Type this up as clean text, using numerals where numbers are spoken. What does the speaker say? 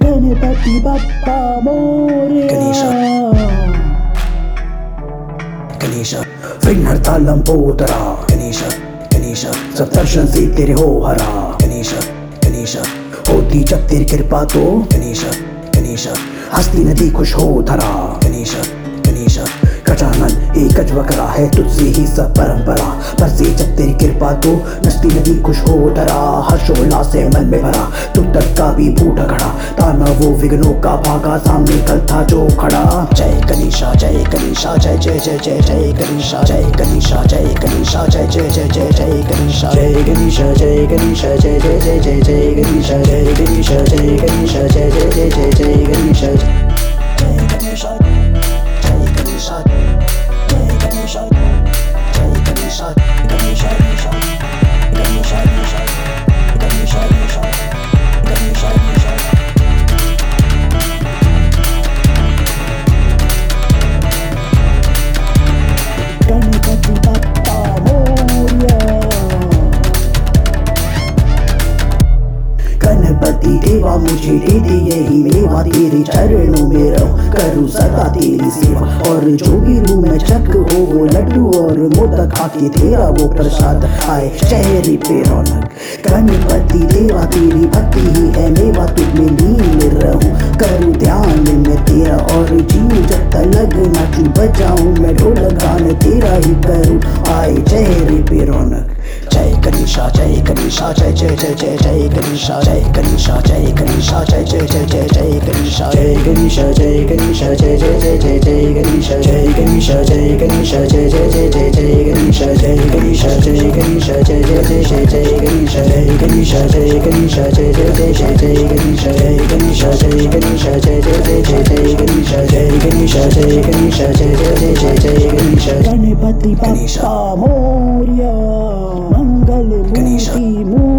गणपति बप्पा मोरया गणेश विघ्नहर्ता लंबोदरा गणेश गणेश सब दर्शन से तेरे हो हरा गणेश गणेश होती जब तेरी कृपा तो गणेश गणेश हस्ती नदी खुश हो धरा गणेश गणेश गजानन एक अजवकरा है तुझसे ही सब परंपरा बरसे जब तेरी कृपा तो नस्ती नदी खुश हो धरा हर्षोल्लास से मन में भरा तू तक का भी बूढ़ा खड़ा ताना वो विघ्नों का भागा सामने कल था जो खड़ा जय गणेशा जय गणेशा जय जय जय जय जय गणेशा जय गणेशा जय गणेशा जय जय जय जय जय गणेशा जय गणेशा जय गणेशा जय जय जय जय जय गणेशा जय गणेशा जय गणेशा जय जय जय जय जय गणेशा जय गणेशा जय गणेशा जय गणेशा जय गणेशा गणेशा गणेशा गणेशा गणेशा गणेशा गणेशा गणेशा गणपति बप्पा मोरया गणपति देवा मुझे दे दे यही मेवा तेरे चरणों में रहूं करूं सदा तेरी सेवा और जो भी लूं मैं चक हो वो लड्डू और मोदक खाके तेरा वो प्रसाद आए चेहरे पे रौनक गणपति देवा तेरी भक्ति ही है मेवा तुझ में लीन रहूं करूं ध्यान में तेरा और जीऊं जब तक नाचूं बजाऊं मैं ढोल गान तेरा ही करूं आए चेहरे पे रौनक जय गणेशा जय गणेशा जय जय जय जय जय गणेशा जय गणेशा जय गणेशा जय जय जय जय जय गणेशा जय गणेशा जय गणेशा जय जय जय जय जय गणेशा जय गणेशा जय गणेशा जय जय जय जय जय गणेशा जय गणेशा जय गणेशा जय जय जय जय जय गणेशा जय गणेशा जय गणेशा जय जय जय जय जय गणेशा जय गणेशा जय गणेशा जय जय जय जय जय गणेशा जय गणेशा जय गणेशा जय जय जय जय जय गणेशा गणपति बप्पा मोरया मंगल मूर्ति